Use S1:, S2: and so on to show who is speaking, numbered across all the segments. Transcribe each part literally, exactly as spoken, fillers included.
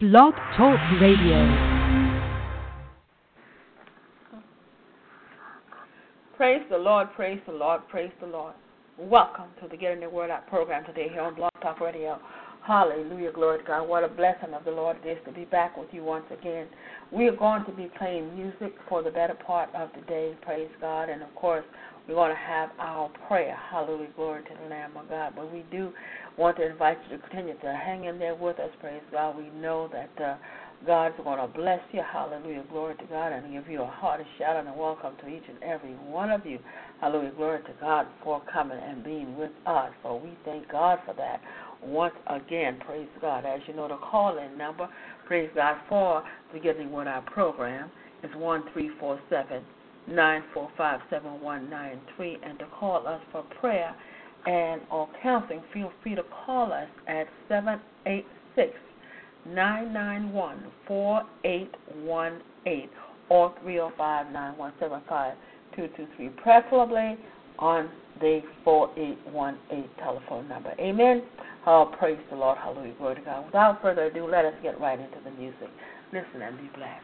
S1: Blog Talk Radio.
S2: Praise the Lord, praise the Lord, praise the Lord. Welcome to the Getting the Word Out program today here on Blog Talk Radio. Hallelujah, glory to God. What a blessing of the Lord it is to be back with you once again. We are going to be playing music for the better part of the day, praise God. And, of course, we're going to have our prayer. Hallelujah, glory to the Lamb of God. But we do want to invite you to continue to hang in there with us, praise God. We know that uh, God's going to bless you. Hallelujah, glory to God, and give you a hearty shout out and welcome to each and every one of you. Hallelujah, glory to God for coming and being with us. So we thank God for that. Once again, praise God. As you know, the call-in number, praise God, for the Getting Word Out program is one three four seven, nine four five, seven one nine three, and to call us for prayer and or counseling, feel free to call us at seven eight six, nine nine one, four eight one eight or three oh five, nine one seven, five two two three, preferably on the four eight one eight telephone number. Amen. Oh, praise the Lord. Hallelujah. Glory to God. Without further ado, let us get right into the music. Listen and be blessed.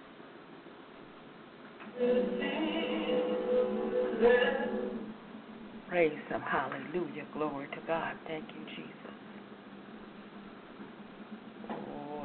S2: Praise Him. Hallelujah. Glory to God. Thank you, Jesus. Oh,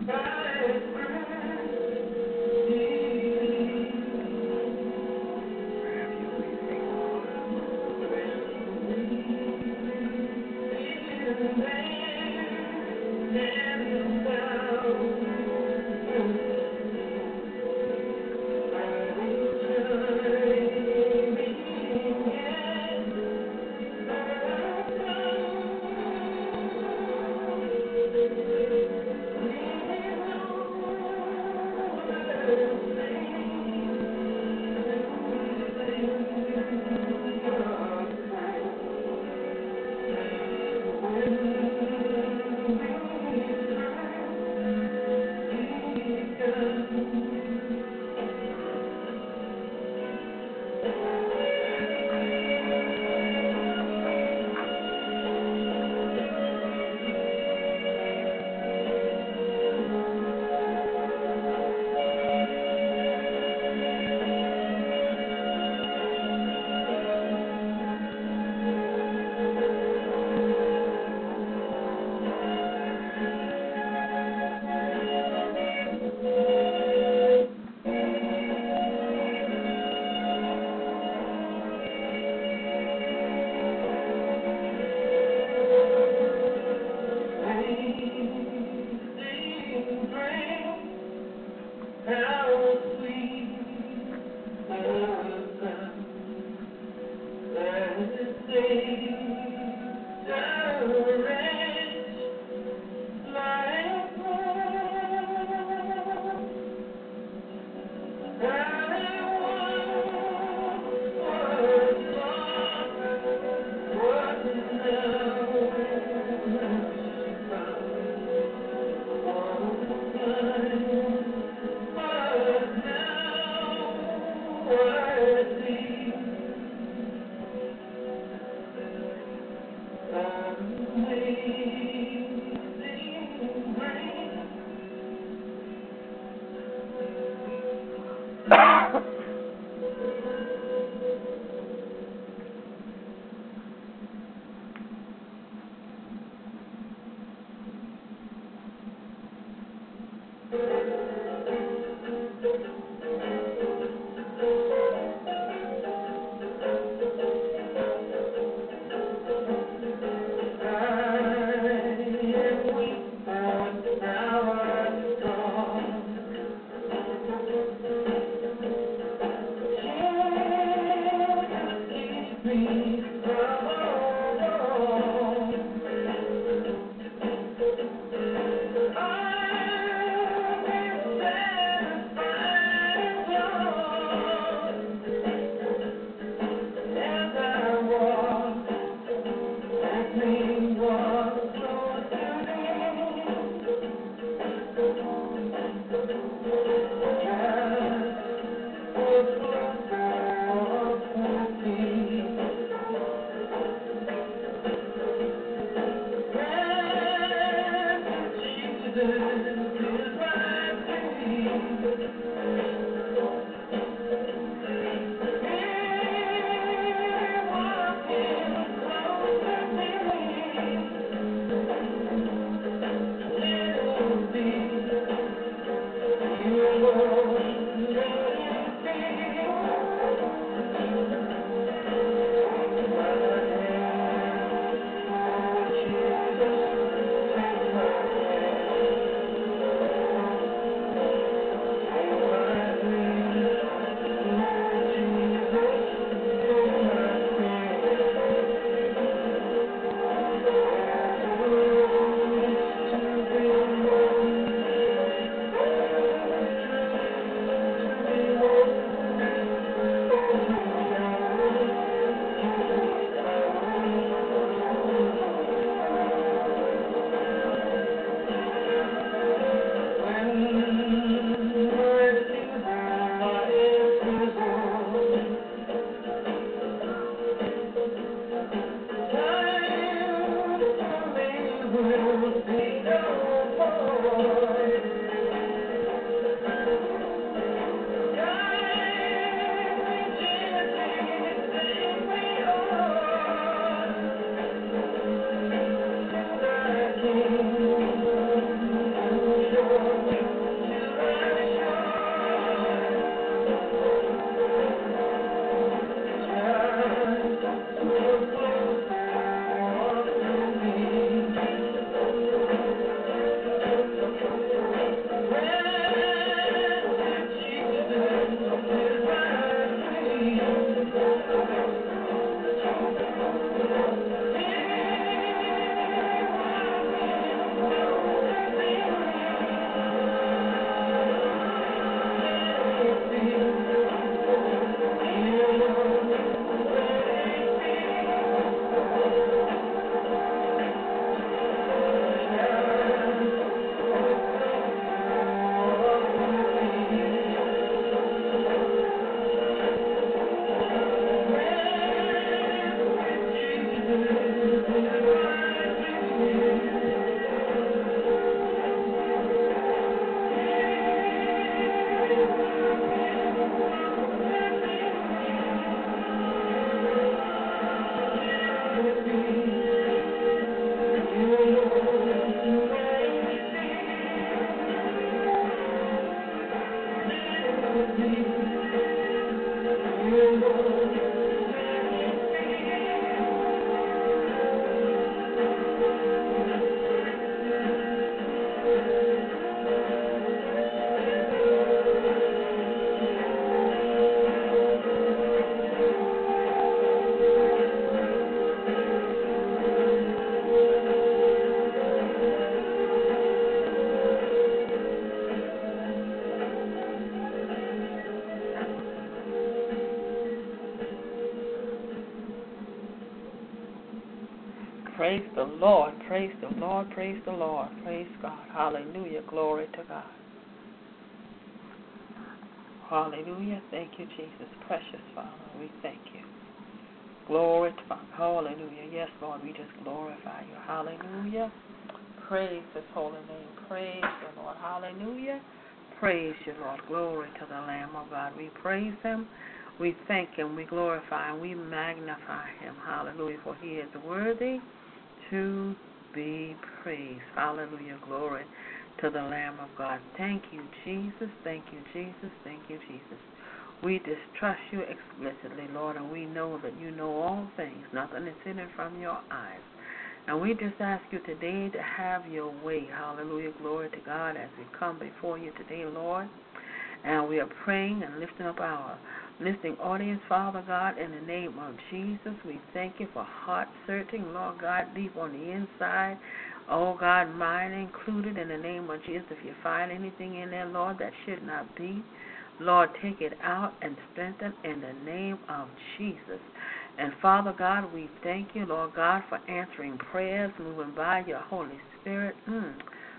S2: Praise the Lord, praise the Lord, praise the Lord, praise God. Hallelujah, glory to God. Hallelujah, thank you, Jesus. Precious Father, we thank you. Glory to God. Hallelujah. Yes, Lord, we just glorify you. Hallelujah. Praise his holy name. Praise the Lord. Hallelujah. Praise you, Lord. Glory to the Lamb of God. We praise him. We thank him. We glorify him. We magnify him. Hallelujah. For he is worthy to be praised. Hallelujah. Glory to the Lamb of God. Thank you, Jesus. Thank you, Jesus. Thank you, Jesus. We distrust you explicitly, Lord, and we know that you know all things. Nothing is hidden from your eyes. And we just ask you today to have your way. Hallelujah. Glory to God as we come before you today, Lord. And we are praying and lifting up our listening audience, Father God, in the name of Jesus. We thank you for heart searching, Lord God, deep on the inside. Oh, God, mine included, in the name of Jesus. If you find anything in there, Lord, that should not be, Lord, take it out and strengthen in the name of Jesus. And Father God, we thank you, Lord God, for answering prayers, moving by your Holy Spirit. Mm.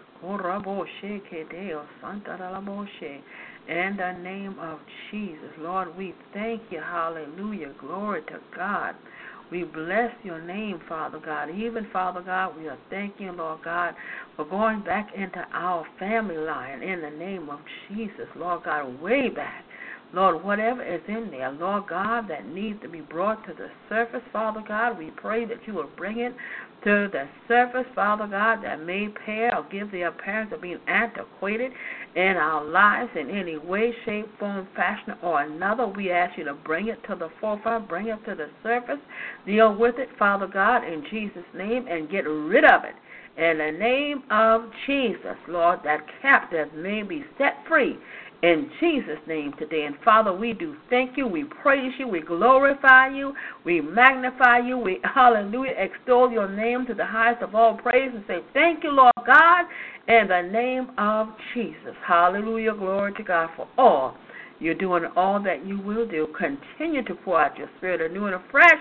S2: In the name of Jesus, Lord, we thank you. Hallelujah. Glory to God. We bless your name, Father God. Even, Father God, we are thanking, Lord God, for going back into our family line in the name of Jesus, Lord God, way back. Lord, whatever is in there, Lord God, that needs to be brought to the surface, Father God, we pray that you will bring it to the surface, Father God, that may pair or give the appearance of being antiquated in our lives in any way, shape, form, fashion, or another. We ask you to bring it to the forefront, bring it to the surface, deal with it, Father God, in Jesus' name, and get rid of it. In the name of Jesus, Lord, that captive may be set free in Jesus' name today. And Father, we do thank you, we praise you, we glorify you, we magnify you, we, hallelujah, extol your name to the highest of all praise and say thank you, Lord God, in the name of Jesus. Hallelujah, glory to God for all you're doing, all that you will do. Continue to pour out your spirit anew and afresh.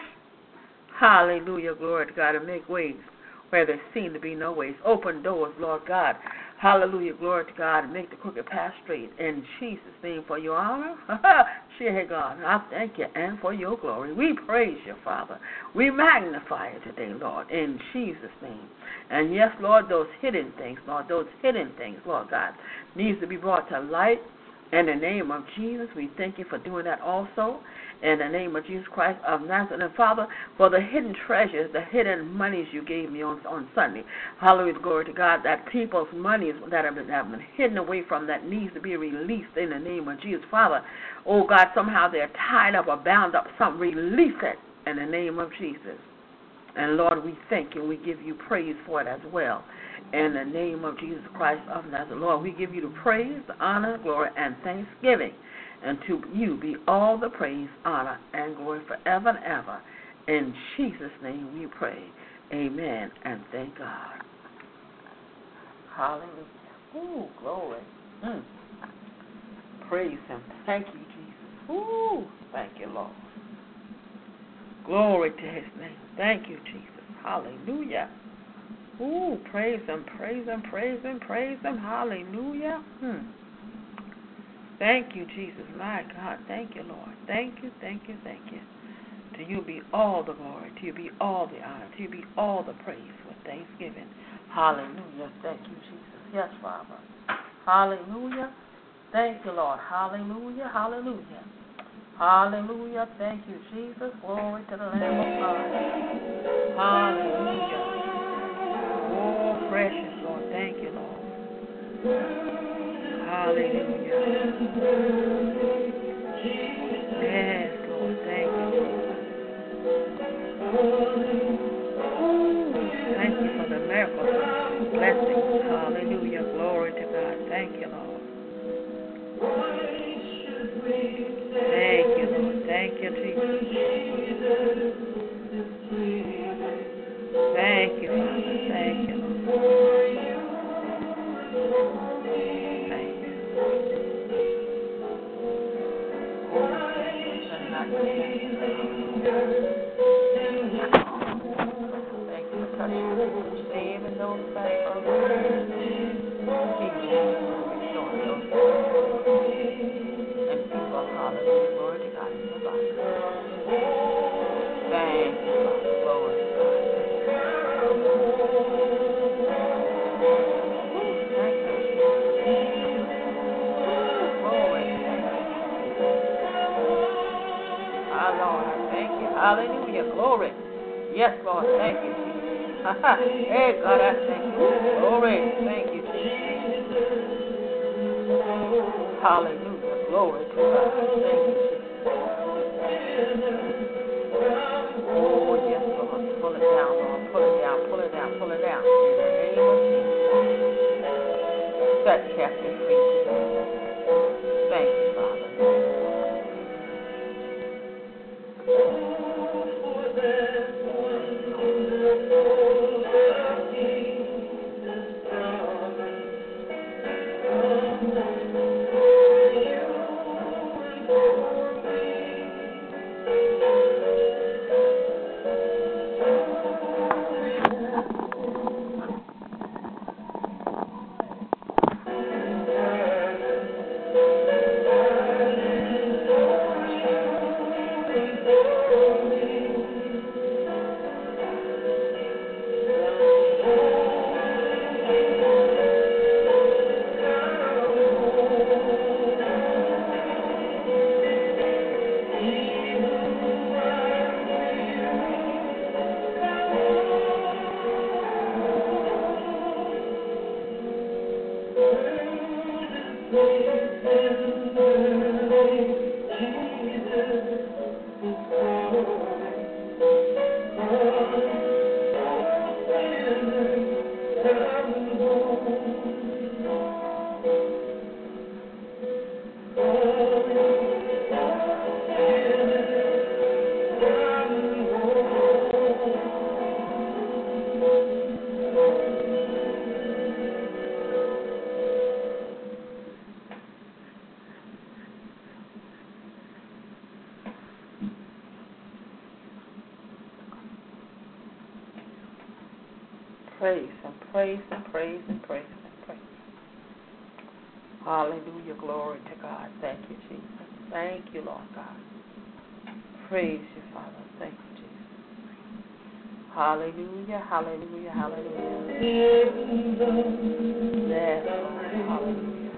S2: Hallelujah, glory to God, and make ways where there seem to be no ways. Open doors, Lord God. Hallelujah, glory to God, and make the crooked path straight. In Jesus' name, for your honor, share God. I thank you, and for your glory. We praise you, Father. We magnify you today, Lord, in Jesus' name. And yes, Lord, those hidden things, Lord, those hidden things, Lord God, needs to be brought to light. In the name of Jesus, we thank you for doing that also. In the name of Jesus Christ of Nazareth. And Father, for the hidden treasures, the hidden monies you gave me on, on Sunday. Hallelujah, glory to God, that people's monies that have been, have been hidden away from that needs to be released in the name of Jesus. Father, oh God, somehow they're tied up or bound up. Some release it in the name of Jesus. And Lord, we thank you. We give you praise for it as well. In the name of Jesus Christ of Nazareth. Lord, we give you the praise, the honor, glory, and thanksgiving. And to you be all the praise, honor, and glory forever and ever. In Jesus' name we pray. Amen. And thank God. Hallelujah. Ooh, glory. Mm. Praise him. Thank you, Jesus. Ooh, thank you, Lord. Glory to his name. Thank you, Jesus. Hallelujah. Ooh, praise him, praise him, praise him, praise him. Hallelujah. Hmm. Thank you, Jesus. My God. Thank you, Lord. Thank you, thank you, thank you. To you be all the glory. To you be all the honor. To you be all the praise with thanksgiving. Hallelujah. Thank you, Jesus. Yes, Father. Hallelujah. Thank you, Lord. Hallelujah. Hallelujah. Hallelujah. Thank you, Jesus. Glory to the Lamb of God. Hallelujah. Oh, precious Lord. Thank you, Lord. Hallelujah. Thank you, Jesus. Thank you, Father. Thank you. Thank you. Thank you for touching, saving those back from the restoring those and people, hallelujah, glory to God in the body. Thank you, Father, glory to God. Thank you, Jesus. Glory, thank you. Our Lord, I thank you. Hallelujah, glory. Yes, Lord, thank you, Jesus. Hey, God, I thank you. Glory, thank you, Jesus. Hallelujah, glory to God. Thank you, Jesus. Oh, yes, Lord, pull it down, Lord. Pull it down, pull it down, pull it down. In the name of Jesus. Set captive free today. Thank you, Father. Praise and praise and praise and praise and praise. Hallelujah, glory to God. Thank you, Jesus. Thank you, Lord God. Praise you, Father. Thank you, Jesus. Hallelujah, hallelujah, hallelujah. Yes, Lord. Hallelujah.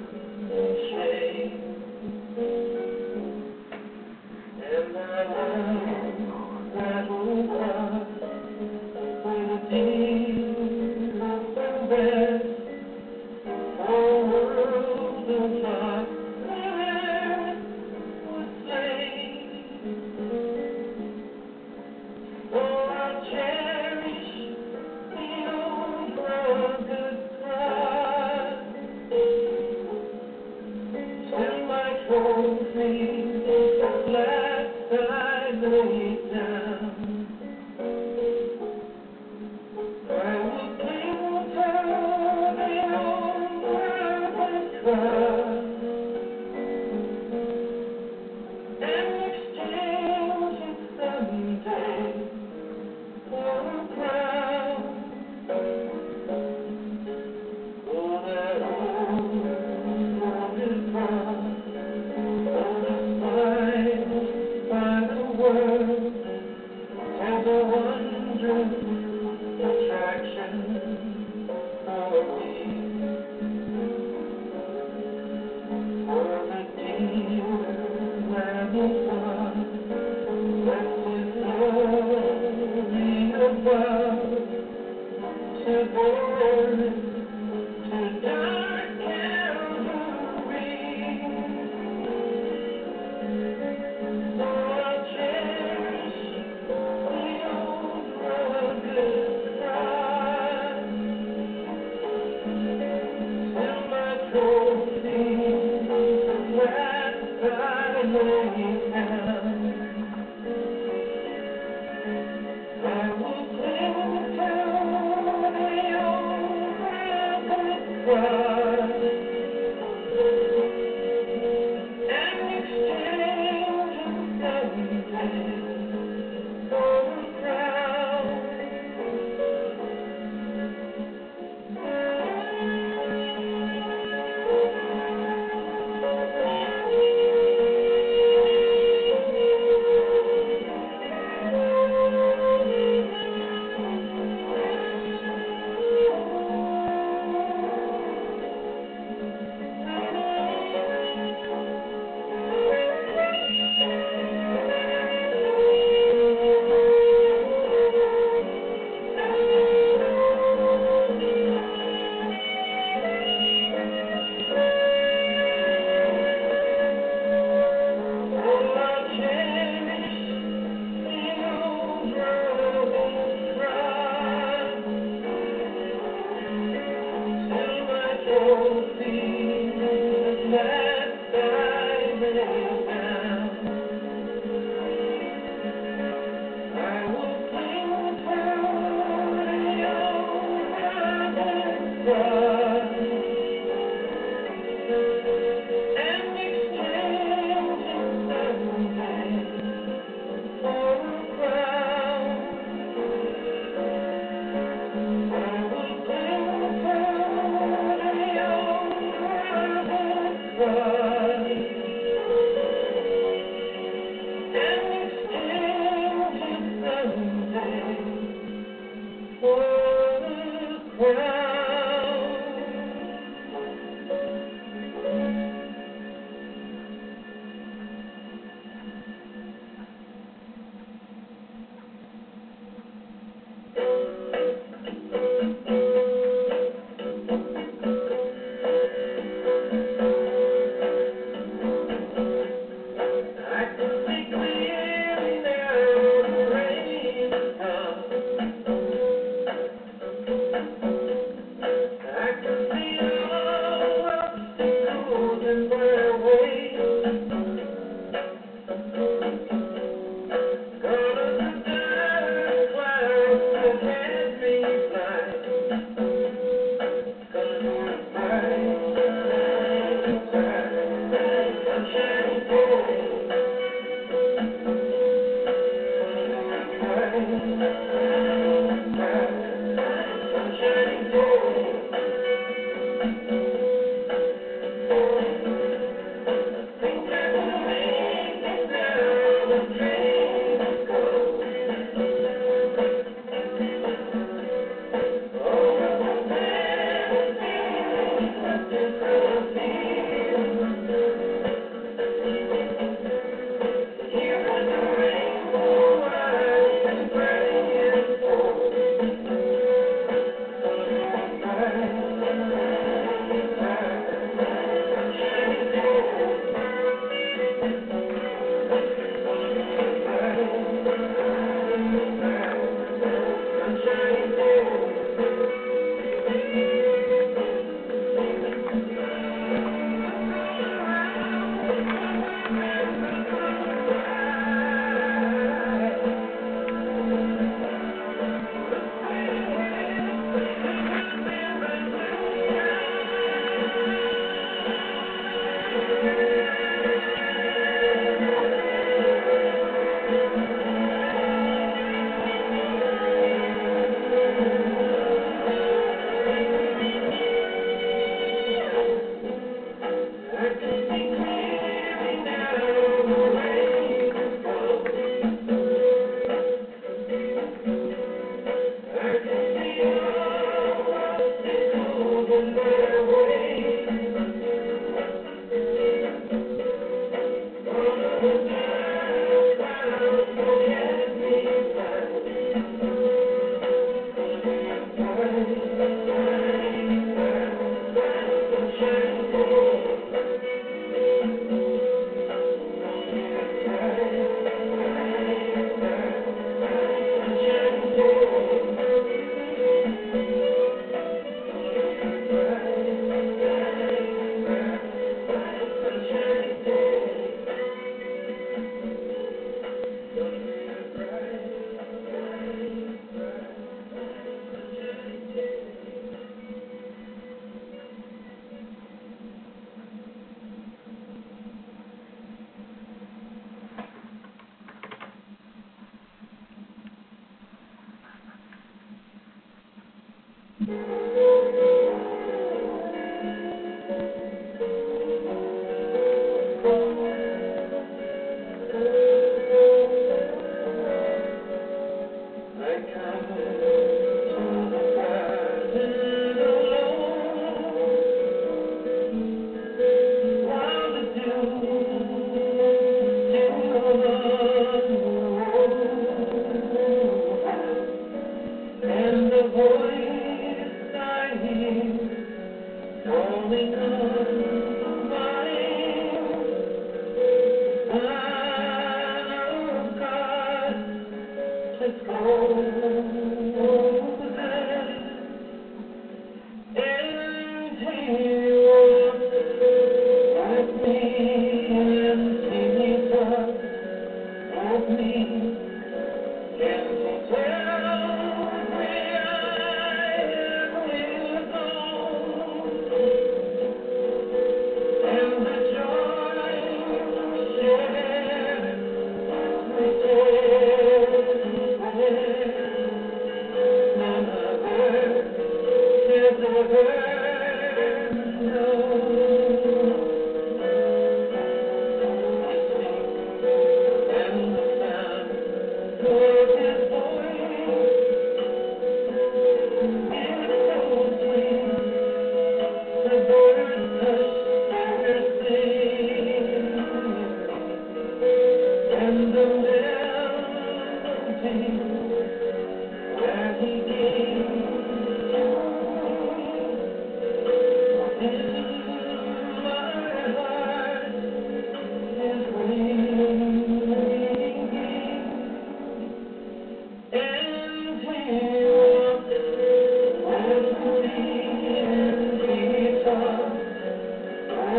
S1: And the voice I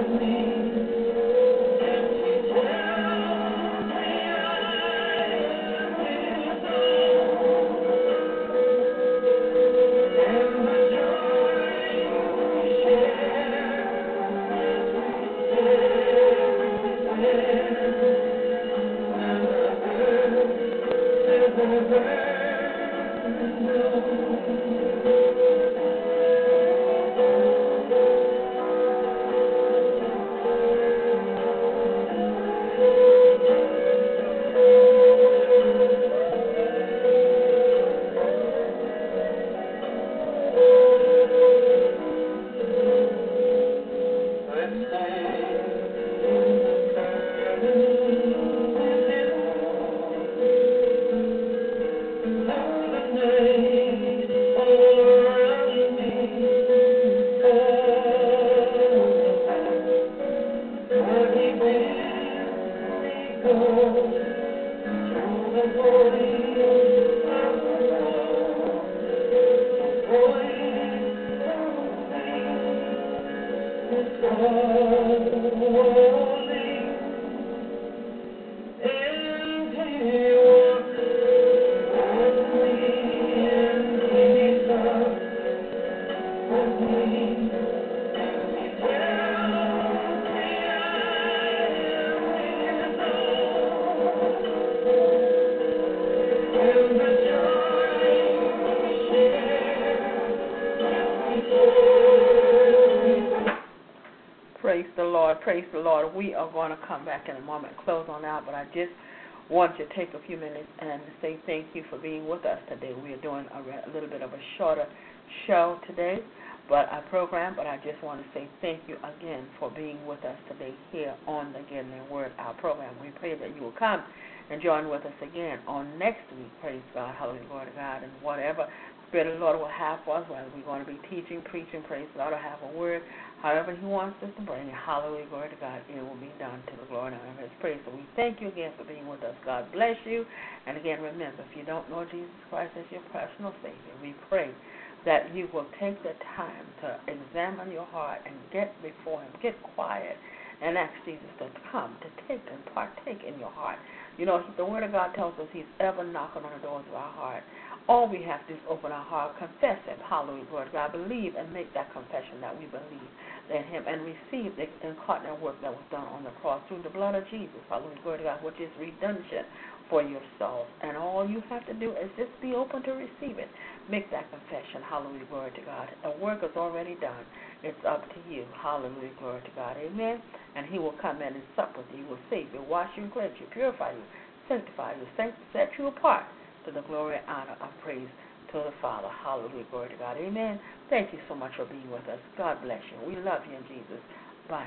S2: Praise the Lord. Praise the Lord. We are going to come back in a moment, close on out, but I just want to take a few minutes and say thank you for being with us today. We are doing a, re- a little bit of a shorter show today, but our program, but I just want to say thank you again for being with us today here on the Getting the Word Out program. We pray that you will come and join with us again on next week. Praise God. Hallelujah, glory to God. And whatever Spirit of the Lord will have for us, whether we're going to be teaching, preaching, praise God, or have a word, however He wants us to bring it, hallelujah, glory to God, it will be done to the glory and honor of His praise. So we thank you again for being with us. God bless you. And again, remember, if you don't know Jesus Christ as your personal Savior, we pray that you will take the time to examine your heart and get before Him, get quiet, and ask Jesus to come, to take and partake in your heart. You know, the Word of God tells us He's ever knocking on the doors of our heart. All we have to do is open our heart, confess Him, hallelujah, glory to God, believe and make that confession that we believe in Him and receive the incarnate work that was done on the cross through the blood of Jesus, hallelujah, glory to God, which is redemption for your soul. And all you have to do is just be open to receive it. Make that confession, hallelujah, glory to God. The work is already done. It's up to you, hallelujah, glory to God, amen. And He will come in and sup with you. He will save you, wash you, cleanse you, purify you, sanctify you, set you apart to the glory and honor and praise to the Father. Hallelujah, glory to God. Amen. Thank you so much for being with us. God bless you. We love you in Jesus. Bye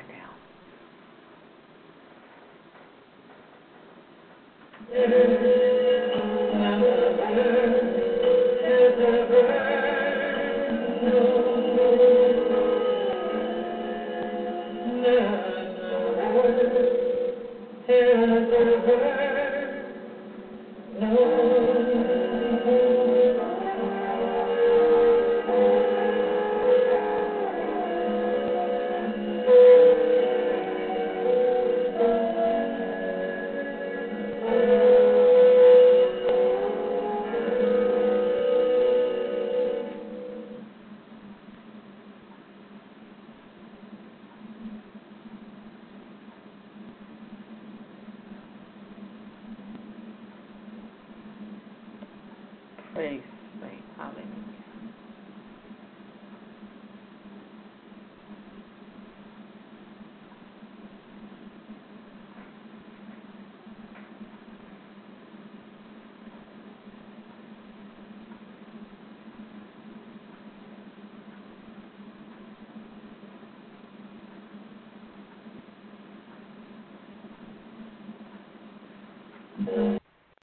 S2: now. Praise the name. Hallelujah.